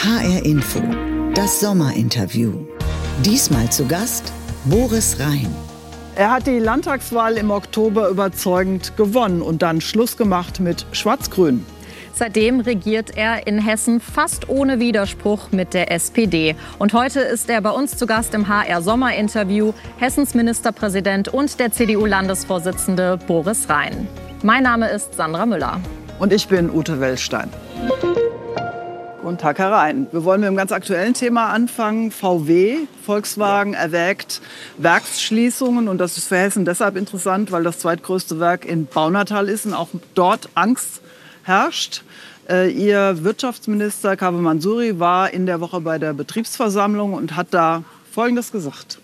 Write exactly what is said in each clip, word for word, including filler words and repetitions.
H R Info, das Sommerinterview. Diesmal zu Gast Boris Rhein. Er hat die Landtagswahl im Oktober überzeugend gewonnen und dann Schluss gemacht mit Schwarz-Grün. Seitdem regiert er in Hessen fast ohne Widerspruch mit der S P D. Und heute ist er bei uns zu Gast im H R-Sommerinterview, Hessens Ministerpräsident und der C D U-Landesvorsitzende Boris Rhein. Mein Name ist Sandra Müller. Und ich bin Ute Wellstein. Guten Tag, Herr Rhein. Wir wollen mit einem ganz aktuellen Thema anfangen. V W, Volkswagen, erwägt Werksschließungen. Und das ist für Hessen deshalb interessant, weil das zweitgrößte Werk in Baunatal ist und auch dort Angst herrscht. Äh, Ihr Wirtschaftsminister Kaveh Mansuri war in der Woche bei der Betriebsversammlung und hat da Folgendes gesagt.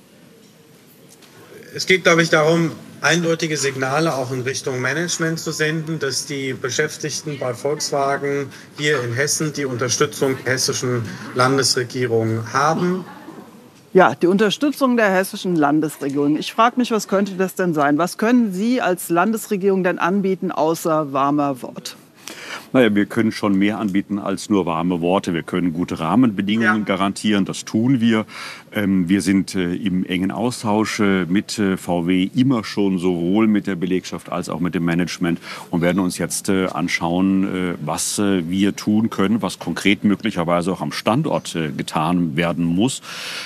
Es geht, glaube ich, darum, eindeutige Signale auch in Richtung Management zu senden, dass die Beschäftigten bei Volkswagen hier in Hessen die Unterstützung der hessischen Landesregierung haben. Ja, die Unterstützung der hessischen Landesregierung. Ich frage mich, was könnte das denn sein? Was können Sie als Landesregierung denn anbieten, außer warmer Wort? Naja, wir können schon mehr anbieten als nur warme Worte. Wir können gute Rahmenbedingungen ja. garantieren, das tun wir. Ähm, wir sind äh, im engen Austausch äh, mit äh, V W, immer schon sowohl mit der Belegschaft als auch mit dem Management und werden uns jetzt äh, anschauen, äh, was äh, wir tun können, was konkret möglicherweise auch am Standort äh, getan werden muss.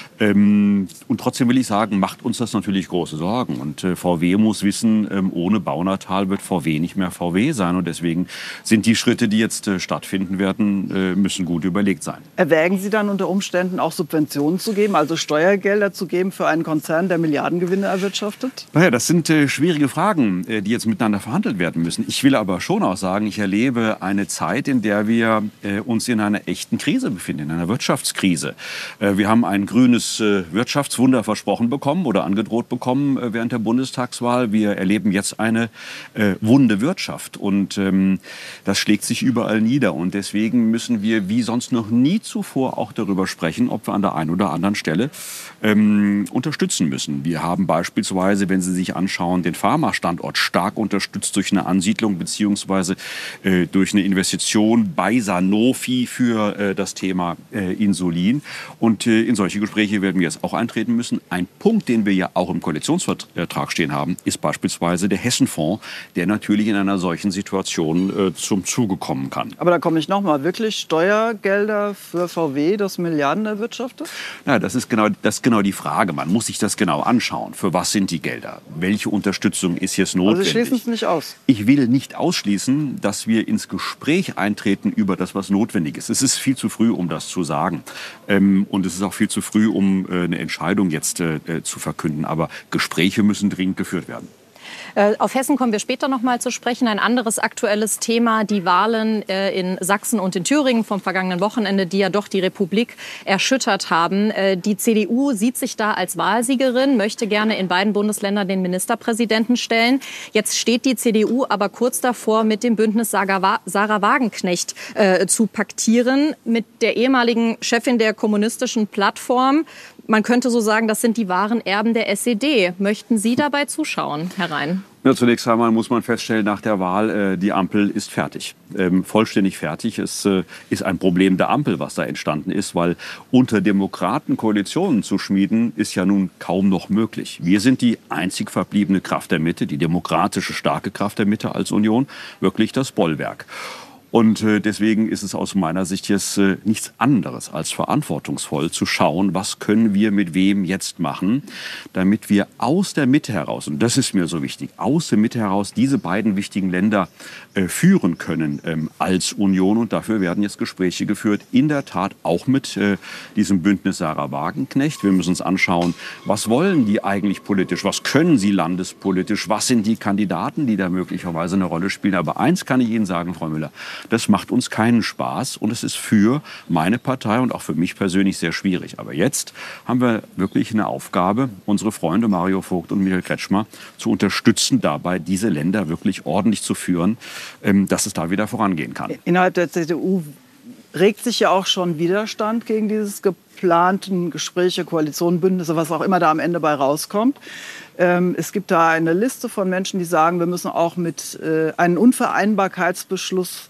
Ähm, und trotzdem will ich sagen, macht uns das natürlich große Sorgen. Und äh, V W muss wissen, ähm, ohne Baunatal wird V W nicht mehr V W sein. Und deswegen sind die Schritte, die jetzt äh, stattfinden werden, äh, müssen gut überlegt sein. Erwägen Sie dann unter Umständen auch Subventionen zu geben, also Steuergelder zu geben für einen Konzern, der Milliardengewinne erwirtschaftet? Naja, das sind äh, schwierige Fragen, äh, die jetzt miteinander verhandelt werden müssen. Ich will aber schon auch sagen, ich erlebe eine Zeit, in der wir äh, uns in einer echten Krise befinden, in einer Wirtschaftskrise. Äh, wir haben ein grünes Wirtschaftswunder versprochen bekommen oder angedroht bekommen während der Bundestagswahl. Wir erleben jetzt eine äh, wunde Wirtschaft und ähm, das schlägt sich überall nieder. Und deswegen müssen wir wie sonst noch nie zuvor auch darüber sprechen, ob wir an der einen oder anderen Stelle ähm, unterstützen müssen. Wir haben beispielsweise, wenn Sie sich anschauen, den Pharma-Standort stark unterstützt durch eine Ansiedlung beziehungsweise äh, durch eine Investition bei Sanofi für äh, das Thema äh, Insulin. Und äh, in solche Gespräche werden wir jetzt auch eintreten müssen. Ein Punkt, den wir ja auch im Koalitionsvertrag stehen haben, ist beispielsweise der Hessenfonds, der natürlich in einer solchen Situation äh, zum Zuge kommen kann. Aber da komme ich noch mal, wirklich Steuergelder für V W, das Milliarden erwirtschaftet? Ja, das ist genau, das ist genau die Frage. Man muss sich das genau anschauen. Für was sind die Gelder? Welche Unterstützung ist jetzt notwendig? Also Sie schließen es nicht aus? Ich will nicht ausschließen, dass wir ins Gespräch eintreten über das, was notwendig ist. Es ist viel zu früh, um das zu sagen. Ähm, und es ist auch viel zu früh, um eine Entscheidung jetzt äh, zu verkünden. Aber Gespräche müssen dringend geführt werden. Auf Hessen kommen wir später noch mal zu sprechen. Ein anderes aktuelles Thema, die Wahlen in Sachsen und in Thüringen vom vergangenen Wochenende, die ja doch die Republik erschüttert haben. Die C D U sieht sich da als Wahlsiegerin, möchte gerne in beiden Bundesländern den Ministerpräsidenten stellen. Jetzt steht die C D U aber kurz davor, mit dem Bündnis Sarah Wagenknecht äh, zu paktieren, mit der ehemaligen Chefin der kommunistischen Plattform. Man könnte so sagen, das sind die wahren Erben der S E D. Möchten Sie dabei zuschauen, Herr Rhein? Ja, zunächst einmal muss man feststellen, nach der Wahl, äh, die Ampel ist fertig. Ähm, vollständig fertig. Es äh, ist ein Problem der Ampel, was da entstanden ist, weil unter Demokraten Koalitionen zu schmieden, ist ja nun kaum noch möglich. Wir sind die einzig verbliebene Kraft der Mitte, die demokratische, starke Kraft der Mitte als Union, wirklich das Bollwerk. Und äh, deswegen ist es aus meiner Sicht jetzt äh, nichts anderes als verantwortungsvoll zu schauen, was können wir mit wem jetzt machen, damit wir aus der Mitte heraus, und das ist mir so wichtig, aus der Mitte heraus diese beiden wichtigen Länder äh, führen können ähm, als Union. Und dafür werden jetzt Gespräche geführt, in der Tat auch mit äh, diesem Bündnis Sarah Wagenknecht. Wir müssen uns anschauen, was wollen die eigentlich politisch, was können sie landespolitisch, was sind die Kandidaten, die da möglicherweise eine Rolle spielen. Aber eins kann ich Ihnen sagen, Frau Müller, das macht uns keinen Spaß und es ist für meine Partei und auch für mich persönlich sehr schwierig. Aber jetzt haben wir wirklich eine Aufgabe, unsere Freunde Mario Vogt und Michael Kretschmer zu unterstützen, dabei diese Länder wirklich ordentlich zu führen, dass es da wieder vorangehen kann. Innerhalb der C D U regt sich ja auch schon Widerstand gegen dieses geplanten Gespräche, Koalitionen, Bündnisse, was auch immer da am Ende bei rauskommt. Ähm, es gibt da eine Liste von Menschen, die sagen, wir müssen auch mit äh, einem Unvereinbarkeitsbeschluss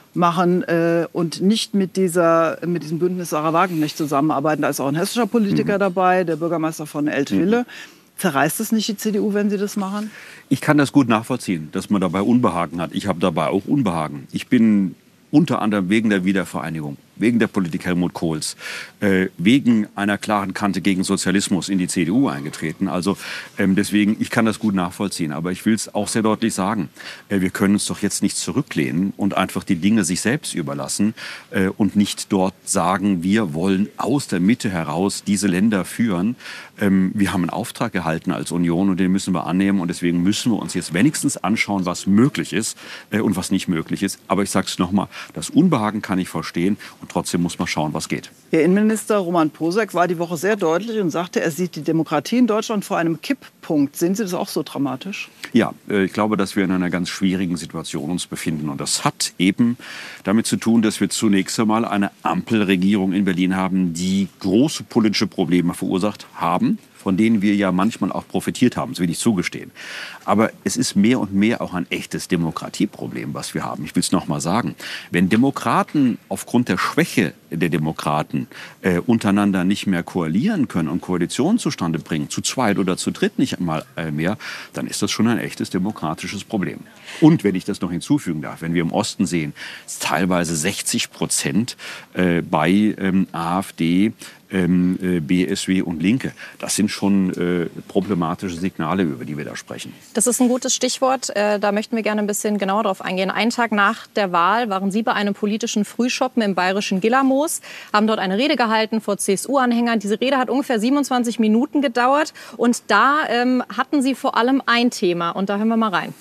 machen äh, und nicht mit, dieser, mit diesem Bündnis Sarah Wagenknecht zusammenarbeiten. Da ist auch ein hessischer Politiker mhm. dabei, der Bürgermeister von Eltville. Mhm. Zerreißt es nicht die C D U, wenn sie das machen? Ich kann das gut nachvollziehen, dass man dabei Unbehagen hat. Ich habe dabei auch Unbehagen. Ich bin unter anderem wegen der Wiedervereinigung, wegen der Politik Helmut Kohls, äh, wegen einer klaren Kante gegen Sozialismus in die C D U eingetreten. Also ähm, deswegen, ich kann das gut nachvollziehen. Aber ich will es auch sehr deutlich sagen. Äh, wir können uns doch jetzt nicht zurücklehnen und einfach die Dinge sich selbst überlassen äh, und nicht dort sagen, wir wollen aus der Mitte heraus diese Länder führen. Ähm, wir haben einen Auftrag erhalten als Union und den müssen wir annehmen. Und deswegen müssen wir uns jetzt wenigstens anschauen, was möglich ist äh, und was nicht möglich ist. Aber ich sage es nochmal, das Unbehagen kann ich verstehen und trotzdem muss man schauen, was geht. Ihr Innenminister Roman Posek war die Woche sehr deutlich und sagte, er sieht die Demokratie in Deutschland vor einem Kipppunkt. Sehen Sie das auch so dramatisch? Ja, ich glaube, dass wir in einer ganz schwierigen Situation uns befinden. Und das hat eben damit zu tun, dass wir zunächst einmal eine Ampelregierung in Berlin haben, die große politische Probleme verursacht haben, von denen wir ja manchmal auch profitiert haben, das will ich zugestehen. Aber es ist mehr und mehr auch ein echtes Demokratieproblem, was wir haben. Ich will es noch mal sagen. Wenn Demokraten aufgrund der Schwäche der Demokraten äh, untereinander nicht mehr koalieren können und Koalitionen zustande bringen, zu zweit oder zu dritt nicht einmal äh, mehr, dann ist das schon ein echtes demokratisches Problem. Und wenn ich das noch hinzufügen darf, wenn wir im Osten sehen, teilweise sechzig Prozent äh, bei ähm, AfD, ähm, äh, B S W und Linke. Das sind schon äh, problematische Signale, über die wir da sprechen. Das ist ein gutes Stichwort. Äh, da möchten wir gerne ein bisschen genauer drauf eingehen. Einen Tag nach der Wahl waren Sie bei einem politischen Frühschoppen im bayerischen Gillermoos, haben dort eine Rede gehalten vor C S U-Anhängern. Diese Rede hat ungefähr siebenundzwanzig Minuten gedauert. Und da ähm, hatten Sie vor allem ein Thema. Und da hören wir mal rein.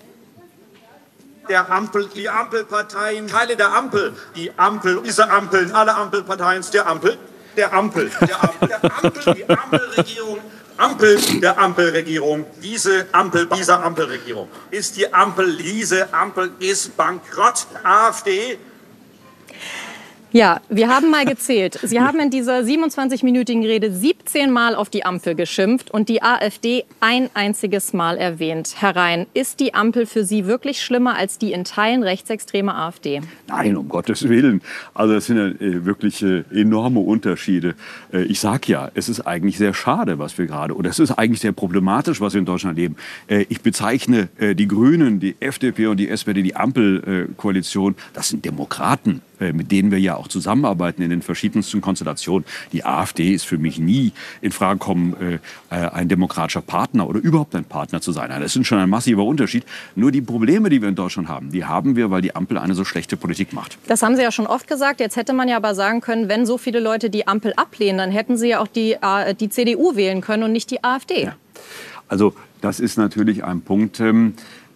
Der Ampel, die Ampelparteien, Teile der Ampel, die Ampel, diese Ampeln, alle Ampelparteien, der Ampel, der Ampel, der Ampel, der Ampel, die Ampelregierung, Ampel der Ampelregierung, diese Ampel, dieser Ampelregierung ist die Ampel, diese Ampel ist bankrott. AfD. Ja, wir haben mal gezählt. Sie haben in dieser siebenundzwanzig-minütigen Rede siebzehn Mal auf die Ampel geschimpft und die AfD ein einziges Mal erwähnt. Herr Rhein, ist die Ampel für Sie wirklich schlimmer als die in Teilen rechtsextreme AfD? Nein, um Gottes Willen. Also das sind ja äh, wirklich äh, enorme Unterschiede. Äh, ich sage ja, es ist eigentlich sehr schade, was wir gerade, oder es ist eigentlich sehr problematisch, was wir in Deutschland leben. Äh, ich bezeichne äh, die Grünen, die F D P und die S P D, die Ampelkoalition, äh, das sind Demokraten, äh, mit denen wir ja auch zusammenarbeiten in den verschiedensten Konstellationen. Die AfD ist für mich nie in Frage gekommen, äh, ein demokratischer Partner oder überhaupt ein Partner zu sein. Das ist schon ein massiver Unterschied. Nur die Probleme, die wir in Deutschland haben, die haben wir, weil die Ampel eine so schlechte Politik macht. Das haben Sie ja schon oft gesagt. Jetzt hätte man ja aber sagen können, wenn so viele Leute die Ampel ablehnen, dann hätten Sie ja auch die, äh, die C D U wählen können und nicht die AfD. Ja. Also das ist natürlich ein Punkt, ähm,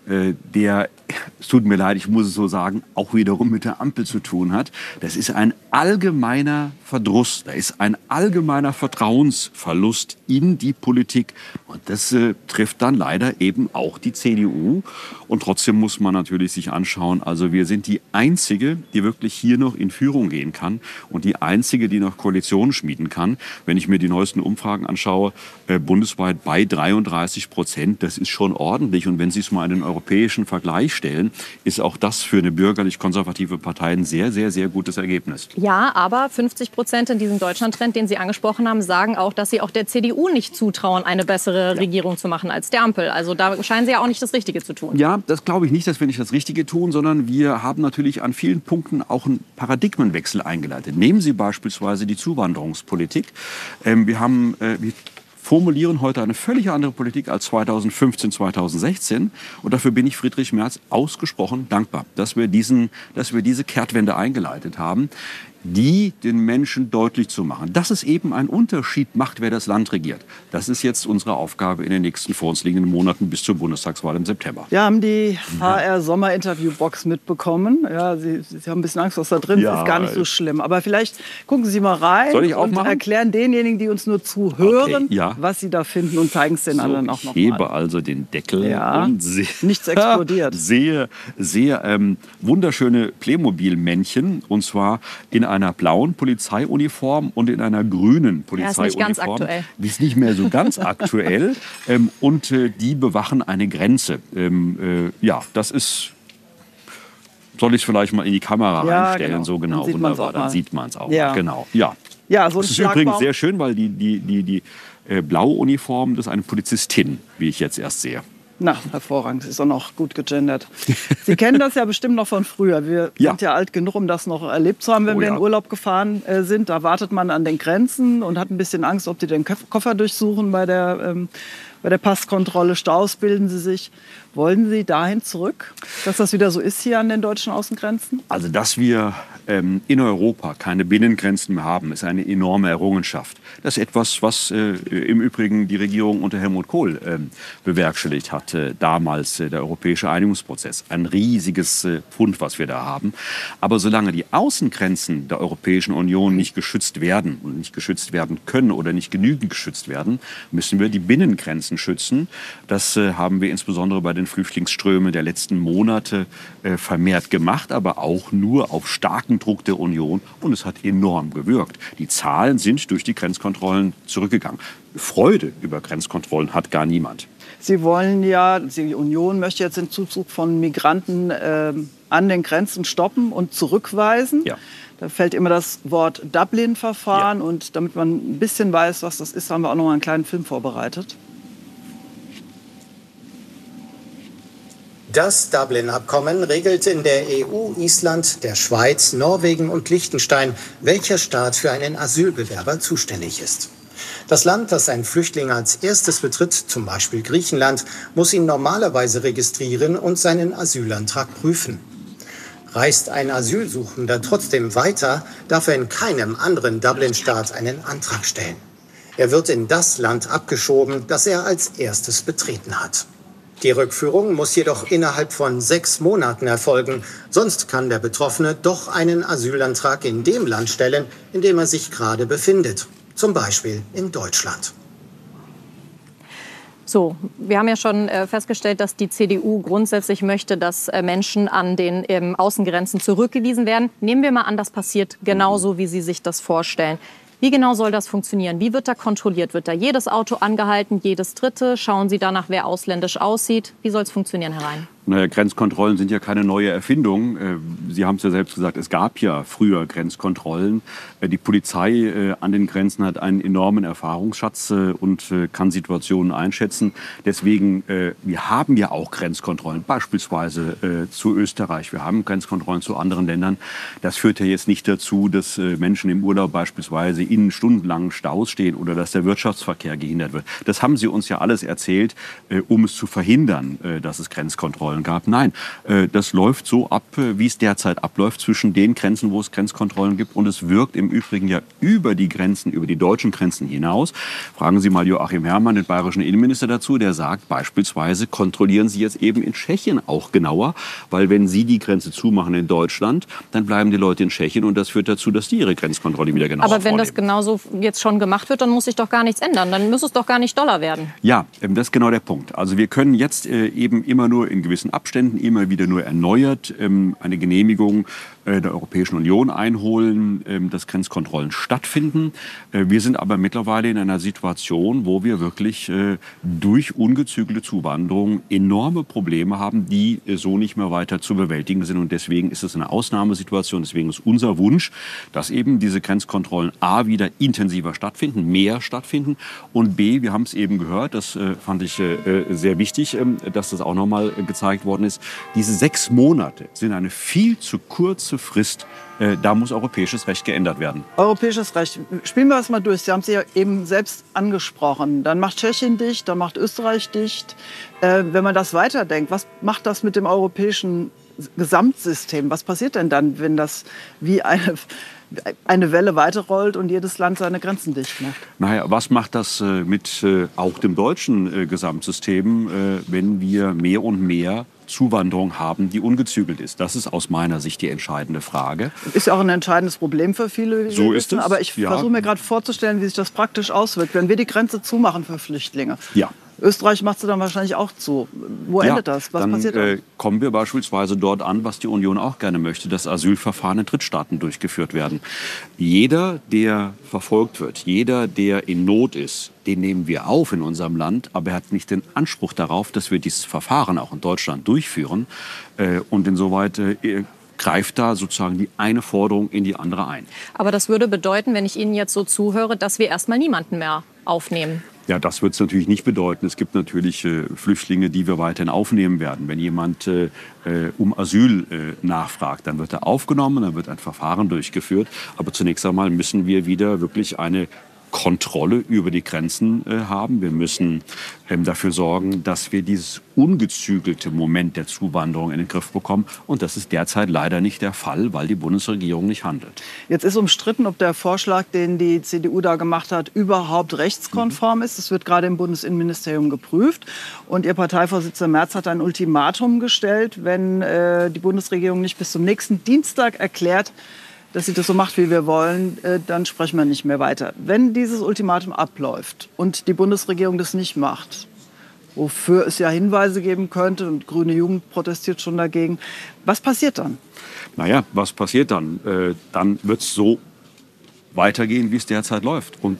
der, es tut mir leid, ich muss es so sagen, auch wiederum mit der Ampel zu tun hat. Das ist ein allgemeiner Verdruss, da ist ein allgemeiner Vertrauensverlust in die Politik. Und das äh, trifft dann leider eben auch die C D U. Und trotzdem muss man natürlich sich anschauen, also wir sind die Einzige, die wirklich hier noch in Führung gehen kann und die Einzige, die noch Koalitionen schmieden kann. Wenn ich mir die neuesten Umfragen anschaue, äh, bundesweit bei dreiunddreißig Prozent, das ist schon ordentlich. Und wenn Sie es mal in den europäischen Vergleich stellen, ist auch das für eine bürgerlich-konservative Partei ein sehr, sehr, sehr gutes Ergebnis. Ja, aber fünfzig Prozent in diesem Deutschland-Trend, den Sie angesprochen haben, sagen auch, dass sie auch der C D U nicht zutrauen, eine bessere ja. Regierung zu machen als der Ampel. Also da scheinen Sie ja auch nicht das Richtige zu tun. Ja, das glaube ich nicht, dass wir nicht das Richtige tun, sondern wir haben natürlich an vielen Punkten auch einen Paradigmenwechsel eingeleitet. Nehmen Sie beispielsweise die Zuwanderungspolitik. Ähm, wir haben... Äh, wir formulieren heute eine völlig andere Politik als zweitausendfünfzehn, zweitausendsechzehn. Und dafür bin ich Friedrich Merz ausgesprochen dankbar, dass wir, diesen, dass wir diese Kehrtwende eingeleitet haben, die den Menschen deutlich zu machen, dass es eben einen Unterschied macht, wer das Land regiert. Das ist jetzt unsere Aufgabe in den nächsten vor uns liegenden Monaten bis zur Bundestagswahl im September. Wir haben die H R-Sommer-Interview-Box mitbekommen. Ja, Sie, Sie haben ein bisschen Angst, was da drin ist. Ja, ist gar nicht so schlimm. Aber vielleicht gucken Sie mal rein Soll ich und erklären denjenigen, die uns nur zuhören, okay, ja. was Sie da finden und zeigen es den so, anderen auch noch mal. Ich hebe also den Deckel ja. und sehe, nichts explodiert. Sehe, sehe ähm, wunderschöne Playmobil-Männchen und zwar in einer blauen Polizeiuniform und in einer grünen Polizeiuniform. Ja, ist nicht ganz aktuell. Die ist nicht mehr so ganz aktuell. Ähm, und äh, die bewachen eine Grenze. Ähm, äh, ja, das ist Soll ich es vielleicht mal in die Kamera Ja, einstellen? genau. So genau, Dann sieht man's wunderbar. auch Dann mal. sieht man es auch. Ja. Mal. Genau. Ja. Ja, so ein Das ist Schlagbaum. übrigens sehr schön, weil die, die, die, die äh, blaue Uniform, das ist eine Polizistin, wie ich jetzt erst sehe. Na, hervorragend. Ist auch noch gut gegendert. Sie kennen das ja bestimmt noch von früher. Wir Ja. sind ja alt genug, um das noch erlebt zu haben, wenn Oh wir ja. in Urlaub gefahren äh, sind. Da wartet man an den Grenzen und hat ein bisschen Angst, ob die den Köf- Koffer durchsuchen bei der, ähm, bei der Passkontrolle. Staus bilden sie sich. Wollen Sie dahin zurück, dass das wieder so ist hier an den deutschen Außengrenzen? Also, dass wir ähm, in Europa keine Binnengrenzen mehr haben, ist eine enorme Errungenschaft. Das ist etwas, was äh, im Übrigen die Regierung unter Helmut Kohl ähm, bewerkstelligt hat. Äh, damals äh, der europäische Einigungsprozess. Ein riesiges äh, Pfund, was wir da haben. Aber solange die Außengrenzen der Europäischen Union nicht geschützt werden und nicht geschützt werden können oder nicht genügend geschützt werden, müssen wir die Binnengrenzen schützen. Das äh, haben wir insbesondere bei den Flüchtlingsströmen der letzten Monate äh, vermehrt gemacht, aber auch nur auf starken Druck der Union. Und es hat enorm gewirkt. Die Zahlen sind durch die Grenzkontrollen zurückgegangen. Freude über Grenzkontrollen hat gar niemand. Sie wollen ja, die Union möchte jetzt den Zuzug von Migranten äh, an den Grenzen stoppen und zurückweisen. Ja. Da fällt immer das Wort Dublin-Verfahren. Ja. Und damit man ein bisschen weiß, was das ist, haben wir auch noch mal einen kleinen Film vorbereitet. Das Dublin-Abkommen regelt in der E U, Island, der Schweiz, Norwegen und Liechtenstein, welcher Staat für einen Asylbewerber zuständig ist. Das Land, das einen Flüchtling als erstes betritt, zum Beispiel Griechenland, muss ihn normalerweise registrieren und seinen Asylantrag prüfen. Reist ein Asylsuchender trotzdem weiter, darf er in keinem anderen Dublin-Staat einen Antrag stellen. Er wird in das Land abgeschoben, das er als erstes betreten hat. Die Rückführung muss jedoch innerhalb von sechs Monaten erfolgen. Sonst kann der Betroffene doch einen Asylantrag in dem Land stellen, in dem er sich gerade befindet. Zum Beispiel in Deutschland. So, wir haben ja schon äh, festgestellt, dass die C D U grundsätzlich möchte, dass äh, Menschen an den ähm, Außengrenzen zurückgewiesen werden. Nehmen wir mal an, das passiert genauso, wie Sie sich das vorstellen. Wie genau soll das funktionieren? Wie wird da kontrolliert? Wird da jedes Auto angehalten, jedes dritte? Schauen Sie danach, wer ausländisch aussieht? Wie soll es funktionieren, Herr Rhein? Naja, Grenzkontrollen sind ja keine neue Erfindung. Sie haben es ja selbst gesagt, es gab ja früher Grenzkontrollen. Die Polizei an den Grenzen hat einen enormen Erfahrungsschatz und kann Situationen einschätzen. Deswegen, wir haben ja auch Grenzkontrollen, beispielsweise zu Österreich. Wir haben Grenzkontrollen zu anderen Ländern. Das führt ja jetzt nicht dazu, dass Menschen im Urlaub beispielsweise in stundenlangen Staus stehen oder dass der Wirtschaftsverkehr gehindert wird. Das haben Sie uns ja alles erzählt, um es zu verhindern, dass es Grenzkontrollen gab. Nein, das läuft so ab, wie es derzeit abläuft, zwischen den Grenzen, wo es Grenzkontrollen gibt. Und es wirkt im Übrigen ja über die Grenzen, über die deutschen Grenzen hinaus. Fragen Sie mal Joachim Herrmann, den bayerischen Innenminister, dazu. Der sagt beispielsweise, kontrollieren Sie jetzt eben in Tschechien auch genauer. Weil wenn Sie die Grenze zumachen in Deutschland, dann bleiben die Leute in Tschechien. Und das führt dazu, dass die ihre Grenzkontrolle wieder genauer Aber wenn vornehmen. das genauso jetzt schon gemacht wird, dann muss sich doch gar nichts ändern. Dann muss es doch gar nicht doller werden. Ja, das ist genau der Punkt. Also wir können jetzt eben immer nur in gewissen Abständen, immer wieder nur erneuert eine Genehmigung der Europäischen Union einholen, dass Grenzkontrollen stattfinden. Wir sind aber mittlerweile in einer Situation, wo wir wirklich durch ungezügelte Zuwanderung enorme Probleme haben, die so nicht mehr weiter zu bewältigen sind. Und deswegen ist es eine Ausnahmesituation. Deswegen ist unser Wunsch, dass eben diese Grenzkontrollen A, wieder intensiver stattfinden, mehr stattfinden und B, wir haben es eben gehört, das fand ich sehr wichtig, dass das auch nochmal gezeigt worden ist, diese sechs Monate sind eine viel zu kurze Frist. Äh, da muss europäisches Recht geändert werden. Europäisches Recht. Spielen wir das mal durch. Sie haben es ja eben selbst angesprochen. Dann macht Tschechien dicht, dann macht Österreich dicht. Äh, wenn man das weiterdenkt, was macht das mit dem europäischen Gesamtsystem? Was passiert denn dann, wenn das wie eine, eine Welle weiterrollt und jedes Land seine Grenzen dicht macht? Naja, was macht das äh, mit äh, auch dem deutschen äh, Gesamtsystem, äh, wenn wir mehr und mehr Zuwanderung haben, die ungezügelt ist? Das ist aus meiner Sicht die entscheidende Frage. Ist ja auch ein entscheidendes Problem für viele. So ist es. Aber ich ja. versuche mir gerade vorzustellen, wie sich das praktisch auswirkt, wenn wir die Grenze zumachen für Flüchtlinge. Ja. Österreich macht sie dann wahrscheinlich auch zu. Wo ja, endet das? Was dann, passiert dann? Äh, kommen wir beispielsweise dort an, was die Union auch gerne möchte, dass Asylverfahren in Drittstaaten durchgeführt werden. Jeder, der verfolgt wird, jeder, der in Not ist, den nehmen wir auf in unserem Land, aber er hat nicht den Anspruch darauf, dass wir dieses Verfahren auch in Deutschland durchführen. Äh, und insoweit äh, greift da sozusagen die eine Forderung in die andere ein. Aber das würde bedeuten, wenn ich Ihnen jetzt so zuhöre, dass wir erstmal niemanden mehr aufnehmen. Ja, das wird es natürlich nicht bedeuten. Es gibt natürlich äh, Flüchtlinge, die wir weiterhin aufnehmen werden. Wenn jemand äh, um Asyl äh, nachfragt, dann wird er aufgenommen, dann wird ein Verfahren durchgeführt. Aber zunächst einmal müssen wir wieder wirklich eine Kontrolle über die Grenzen äh, haben. Wir müssen ähm, dafür sorgen, dass wir dieses ungezügelte Moment der Zuwanderung in den Griff bekommen. Und das ist derzeit leider nicht der Fall, weil die Bundesregierung nicht handelt. Jetzt ist umstritten, ob der Vorschlag, den die C D U da gemacht hat, überhaupt rechtskonform ist. Das wird gerade im Bundesinnenministerium geprüft. Und Ihr Parteivorsitzender Merz hat ein Ultimatum gestellt, wenn äh, die Bundesregierung nicht bis zum nächsten Dienstag erklärt, dass sie das so macht, wie wir wollen, dann sprechen wir nicht mehr weiter. Wenn dieses Ultimatum abläuft und die Bundesregierung das nicht macht, wofür es ja Hinweise geben könnte, und Grüne Jugend protestiert schon dagegen, was passiert dann? Naja, was passiert dann? Äh, dann wird es so weitergehen, wie es derzeit läuft. Und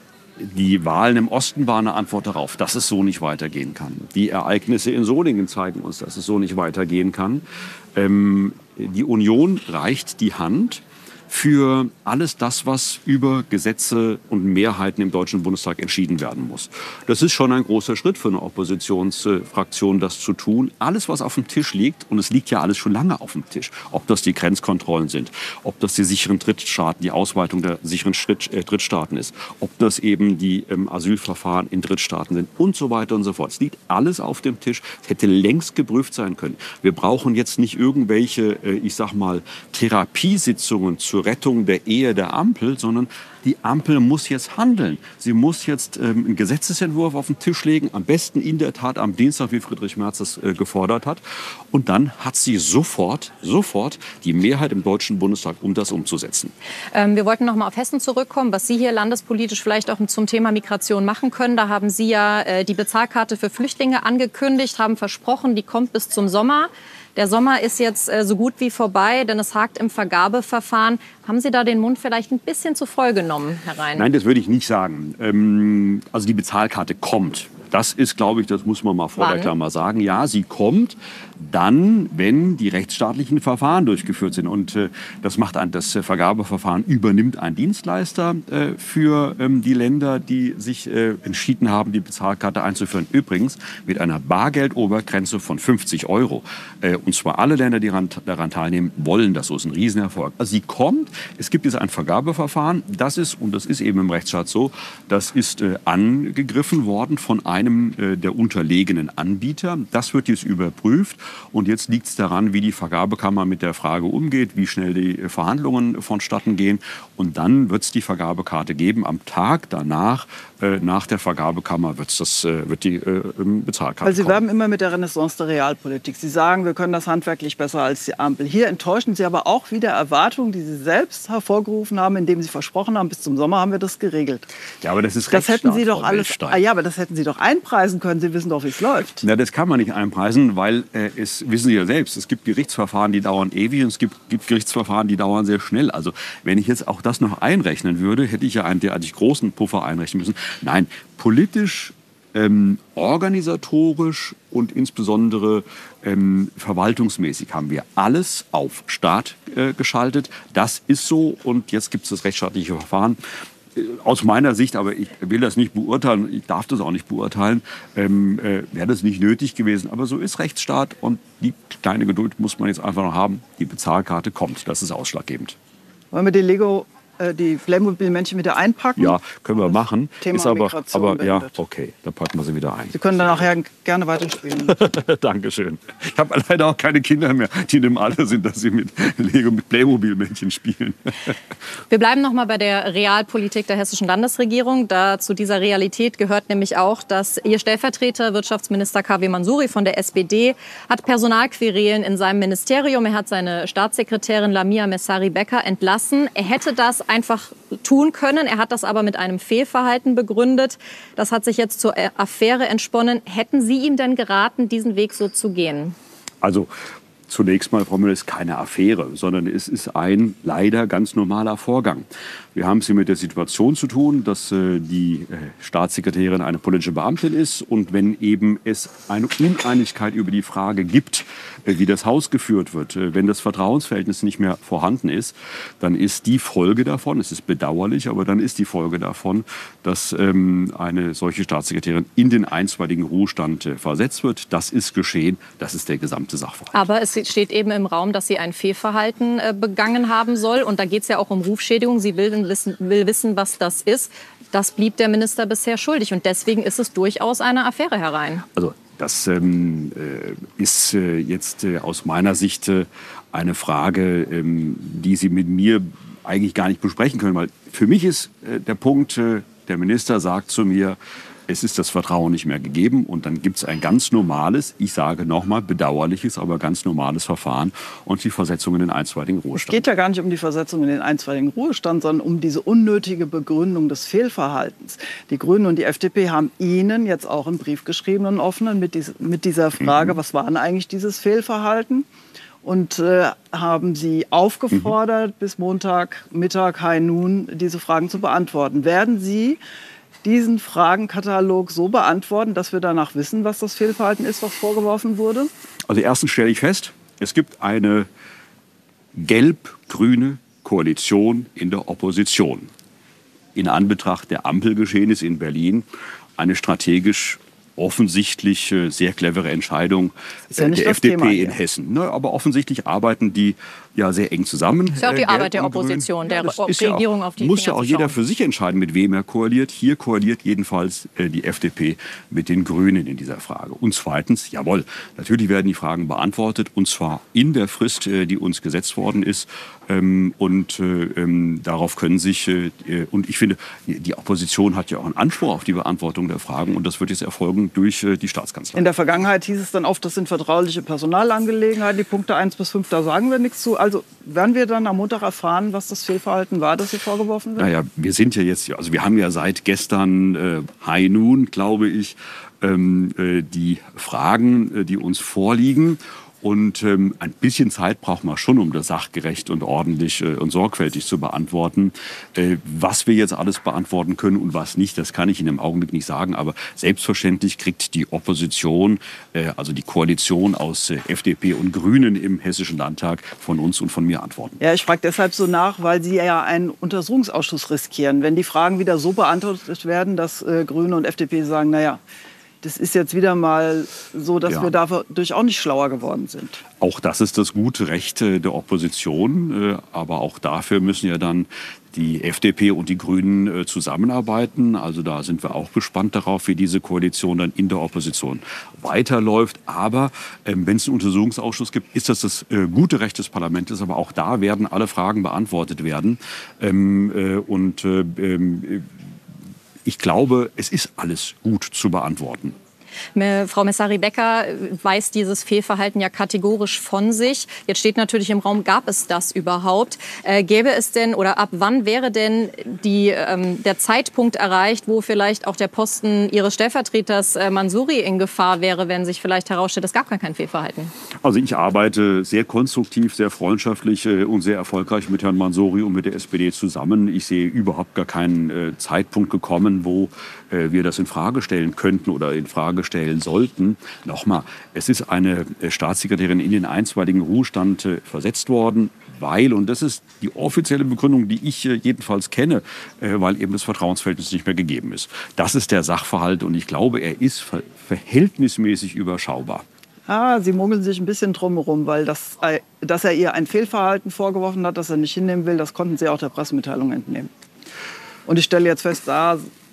die Wahlen im Osten waren eine Antwort darauf, dass es so nicht weitergehen kann. Die Ereignisse in Solingen zeigen uns, dass es so nicht weitergehen kann. Ähm, die Union reicht die Hand für alles das, was über Gesetze und Mehrheiten im Deutschen Bundestag entschieden werden muss. Das ist schon ein großer Schritt für eine Oppositionsfraktion, das zu tun. Alles, was auf dem Tisch liegt, und es liegt ja alles schon lange auf dem Tisch, ob das die Grenzkontrollen sind, ob das die sicheren Drittstaaten, die Ausweitung der sicheren Schritt, äh, Drittstaaten ist, ob das eben die ähm, Asylverfahren in Drittstaaten sind und so weiter und so fort. Es liegt alles auf dem Tisch. Es hätte längst geprüft sein können. Wir brauchen jetzt nicht irgendwelche, äh, ich sag mal, Therapiesitzungen zur Rettung der Ehe der Ampel, sondern die Ampel muss jetzt handeln. Sie muss jetzt ähm, einen Gesetzesentwurf auf den Tisch legen, am besten in der Tat am Dienstag, wie Friedrich Merz das äh, gefordert hat. Und dann hat sie sofort, sofort die Mehrheit im Deutschen Bundestag, um das umzusetzen. Ähm, wir wollten noch mal auf Hessen zurückkommen, was Sie hier landespolitisch vielleicht auch zum Thema Migration machen können. Da haben Sie ja äh, die Bezahlkarte für Flüchtlinge angekündigt, haben versprochen, die kommt bis zum Sommer. Der Sommer ist jetzt äh, so gut wie vorbei, denn es hakt im Vergabeverfahren. Haben Sie da den Mund vielleicht ein bisschen zu voll genommen, Herr Rhein? Nein, das würde ich nicht sagen. Ähm, also die Bezahlkarte kommt. Das ist, glaube ich, das muss man mal vor der Klammer sagen. Ja, sie kommt dann, wenn die rechtsstaatlichen Verfahren durchgeführt sind. Und äh, das macht ein, das Vergabeverfahren übernimmt ein Dienstleister äh, für ähm, die Länder, die sich äh, entschieden haben, die Bezahlkarte einzuführen. Übrigens mit einer Bargeldobergrenze von fünfzig Euro. Äh, und zwar alle Länder, die ran, daran teilnehmen, wollen das. So ist ein Riesenerfolg. Also sie kommt. Es gibt jetzt ein Vergabeverfahren. Das ist, und das ist eben im Rechtsstaat so, das ist äh, angegriffen worden von einem einem äh, der unterlegenen Anbieter. Das wird jetzt überprüft und jetzt liegt es daran, wie die Vergabekammer mit der Frage umgeht, wie schnell die äh, Verhandlungen vonstatten gehen und dann wird es die Vergabekarte geben. Am Tag danach, äh, nach der Vergabekammer, wird's das, äh, wird die äh, Bezahlkarte Weil Sie kommen. werben immer mit der Renaissance der Realpolitik. Sie sagen, wir können das handwerklich besser als die Ampel. Hier enttäuschen Sie aber auch wieder Erwartungen, die Sie selbst hervorgerufen haben, indem Sie versprochen haben, bis zum Sommer haben wir das geregelt. Ja, aber das ist Das hätten Sie Rechtsstaat, doch Frau alles. Weltstein. Ah, ja, aber das hätten Sie doch einpreisen können. Sie wissen doch, wie es läuft. Na, das kann man nicht einpreisen, weil äh, es wissen Sie ja selbst, es gibt Gerichtsverfahren, die dauern ewig und es gibt, gibt Gerichtsverfahren, die dauern sehr schnell. Also wenn ich jetzt auch das noch einrechnen würde, hätte ich ja einen derartig großen Puffer einrechnen müssen. Nein, politisch, ähm, organisatorisch und insbesondere ähm, verwaltungsmäßig haben wir alles auf Staat äh, geschaltet. Das ist so und jetzt gibt es das rechtsstaatliche Verfahren. Aus meiner Sicht, aber ich will das nicht beurteilen, ich darf das auch nicht beurteilen, ähm, äh, wäre das nicht nötig gewesen. Aber so ist Rechtsstaat und die kleine Geduld muss man jetzt einfach noch haben. Die Bezahlkarte kommt, das ist ausschlaggebend. Wollen wir die Lego, äh, die Playmobil-Männchen wieder einpacken? Ja, können wir machen. Thema ist aber, Migration aber ja, beendet. okay, dann packen wir sie wieder ein. Sie können dann nachher gerne weiterspielen. Dankeschön. Ich habe leider auch keine Kinder mehr, die in dem Alter sind, dass sie mit Lego, mit Playmobil-Männchen spielen. Wir bleiben noch mal bei der Realpolitik der hessischen Landesregierung. Da zu dieser Realität gehört nämlich auch, dass Ihr Stellvertreter, Wirtschaftsminister K W Mansouri von der S P D, hat Personalquerelen in seinem Ministerium. Er hat seine Staatssekretärin Lamia Messari-Becker entlassen. Er hätte das einfach tun können. Er hat das aber mit einem Fehlverhalten begründet. Das hat sich jetzt zur Affäre entsponnen. Hätten Sie ihm denn geraten, diesen Weg so zu gehen? Also zunächst mal, Frau Müller, ist keine Affäre, sondern es ist ein leider ganz normaler Vorgang. Wir haben es hier mit der Situation zu tun, dass äh, die äh, Staatssekretärin eine politische Beamtin ist. Und wenn eben es eine Uneinigkeit über die Frage gibt, äh, wie das Haus geführt wird, äh, wenn das Vertrauensverhältnis nicht mehr vorhanden ist, dann ist die Folge davon, es ist bedauerlich, aber dann ist die Folge davon, dass ähm, eine solche Staatssekretärin in den einstweiligen Ruhestand äh, versetzt wird. Das ist geschehen, das ist der gesamte Sachverhalt. Aber es steht eben im Raum, dass sie ein Fehlverhalten äh, begangen haben soll. Und da geht es ja auch um Rufschädigung. Sie will wissen, will wissen, was das ist. Das blieb der Minister bisher schuldig. Und deswegen ist es durchaus eine Affäre, Herr Rhein. Also das ähm, äh, ist äh, jetzt äh, aus meiner Sicht äh, eine Frage, ähm, die Sie mit mir eigentlich gar nicht besprechen können. Weil für mich ist äh, der Punkt, äh, der Minister sagt zu mir, es ist das Vertrauen nicht mehr gegeben und dann gibt es ein ganz normales, ich sage nochmal, bedauerliches, aber ganz normales Verfahren und die Versetzung in den einstweiligen Ruhestand. Es geht ja gar nicht um die Versetzung in den einstweiligen Ruhestand, sondern um diese unnötige Begründung des Fehlverhaltens. Die Grünen und die F D P haben Ihnen jetzt auch einen Brief geschrieben, einen offenen, mit, dies, mit dieser Frage, mhm. was war denn eigentlich dieses Fehlverhalten? Und äh, haben Sie aufgefordert, mhm. bis Montagmittag, High Noon, diese Fragen zu beantworten. Werden Sie diesen Fragenkatalog so beantworten, dass wir danach wissen, was das Fehlverhalten ist, was vorgeworfen wurde? Also erstens stelle ich fest, es gibt eine gelb-grüne Koalition in der Opposition. In Anbetracht der Ampelgeschehnisse in Berlin eine strategisch offensichtlich sehr clevere Entscheidung ja der F D P in Hessen. Ne, aber offensichtlich arbeiten die ja sehr eng zusammen. Das ist ja auch die äh, Arbeit der Opposition, der ja, Regierung ja auch, auf die muss Finger ja auch zu jeder schauen. für sich entscheiden, mit wem er koaliert. Hier koaliert jedenfalls äh, die F D P mit den Grünen in dieser Frage. Und zweitens, jawohl, natürlich werden die Fragen beantwortet, und zwar in der Frist, äh, die uns gesetzt worden ist. Ähm, und äh, ähm, darauf können sich, äh, und ich finde, die Opposition hat ja auch einen Anspruch auf die Beantwortung der Fragen, und das wird jetzt erfolgen durch äh, die Staatskanzlei. In der Vergangenheit hieß es dann oft, das sind vertrauliche Personalangelegenheiten, die Punkte eins bis fünf, da sagen wir nichts zu. Also werden wir dann am Montag erfahren, was das Fehlverhalten war, das hier vorgeworfen wird? Naja, wir sind ja jetzt, also wir haben ja seit gestern äh, High Noon, glaube ich, ähm, äh, die Fragen, äh, die uns vorliegen. Und ähm, ein bisschen Zeit braucht man schon, um das sachgerecht und ordentlich äh, und sorgfältig zu beantworten. Äh, was wir jetzt alles beantworten können und was nicht, das kann ich Ihnen im Augenblick nicht sagen. Aber selbstverständlich kriegt die Opposition, äh, also die Koalition aus äh, F D P und Grünen im Hessischen Landtag von uns und von mir Antworten. Ja, ich frage deshalb so nach, weil Sie ja einen Untersuchungsausschuss riskieren. Wenn die Fragen wieder so beantwortet werden, dass äh, Grüne und F D P sagen, naja, das ist jetzt wieder mal so, dass ja. wir dadurch auch nicht schlauer geworden sind. Auch das ist das gute Recht der Opposition. Aber auch dafür müssen ja dann die F D P und die Grünen zusammenarbeiten. Also da sind wir auch gespannt darauf, wie diese Koalition dann in der Opposition weiterläuft. Aber ähm, wenn es einen Untersuchungsausschuss gibt, ist das das äh, gute Recht des Parlaments. Aber auch da werden alle Fragen beantwortet werden. Ähm, äh, und äh, äh, Ich glaube, es ist alles gut zu beantworten. Frau Messari-Becker weist dieses Fehlverhalten ja kategorisch von sich. Jetzt steht natürlich im Raum, gab es das überhaupt? Äh, gäbe es denn oder ab wann wäre denn die, ähm, der Zeitpunkt erreicht, wo vielleicht auch der Posten Ihres Stellvertreters äh, Mansouri in Gefahr wäre, wenn sich vielleicht herausstellt, es gab gar kein Fehlverhalten? Also ich arbeite sehr konstruktiv, sehr freundschaftlich äh, und sehr erfolgreich mit Herrn Mansouri und mit der S P D zusammen. Ich sehe überhaupt gar keinen äh, Zeitpunkt gekommen, wo äh, wir das in Frage stellen könnten oder in Frage stellen sollten. Nochmal, es ist eine Staatssekretärin in den einstweiligen Ruhestand äh, versetzt worden, weil, und das ist die offizielle Begründung, die ich äh, jedenfalls kenne, äh, weil eben das Vertrauensverhältnis nicht mehr gegeben ist. Das ist der Sachverhalt und ich glaube, er ist ver- verhältnismäßig überschaubar. Ah, Sie mogeln sich ein bisschen drumherum, weil das, äh, dass er ihr ein Fehlverhalten vorgeworfen hat, das er nicht hinnehmen will, das konnten Sie auch der Pressemitteilung entnehmen. Und ich stelle jetzt fest, da...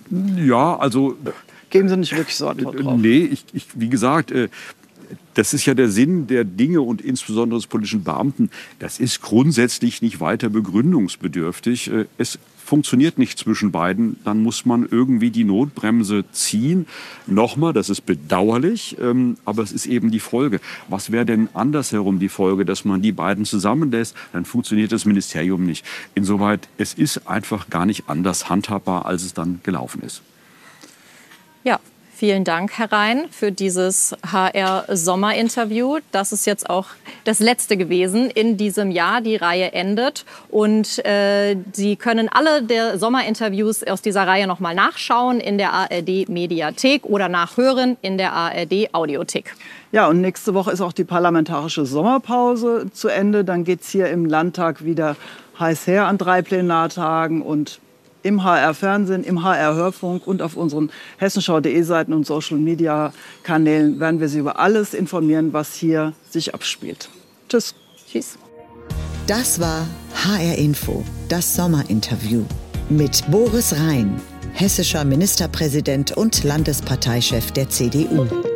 Ja, also... Geben Sie nicht wirklich so Antwort drauf? Nee, ich, ich, wie gesagt, äh, das ist ja der Sinn der Dinge und insbesondere des politischen Beamten. Das ist grundsätzlich nicht weiter begründungsbedürftig. Äh, es funktioniert nicht zwischen beiden. Dann muss man irgendwie die Notbremse ziehen. Nochmal, das ist bedauerlich, ähm, aber es ist eben die Folge. Was wäre denn andersherum die Folge, dass man die beiden zusammenlässt? Dann funktioniert das Ministerium nicht. Insoweit, es ist einfach gar nicht anders handhabbar, als es dann gelaufen ist. Ja, Vielen Dank, Herr Rhein, für dieses H R-Sommerinterview. Das ist jetzt auch das letzte gewesen in diesem Jahr. Die Reihe endet. Und äh, Sie können alle der Sommerinterviews aus dieser Reihe noch mal nachschauen in der A R D-Mediathek oder nachhören in der A R D-Audiothek. Ja, und nächste Woche ist auch die parlamentarische Sommerpause zu Ende. Dann geht es hier im Landtag wieder heiß her an drei Plenartagen und im H R-Fernsehen, im H R-Hörfunk und auf unseren hessenschau punkt de Seiten und Social-Media-Kanälen werden wir Sie über alles informieren, was hier sich abspielt. Tschüss. Tschüss. Das war H R-Info, das Sommerinterview mit Boris Rhein, hessischer Ministerpräsident und Landesparteichef der C D U.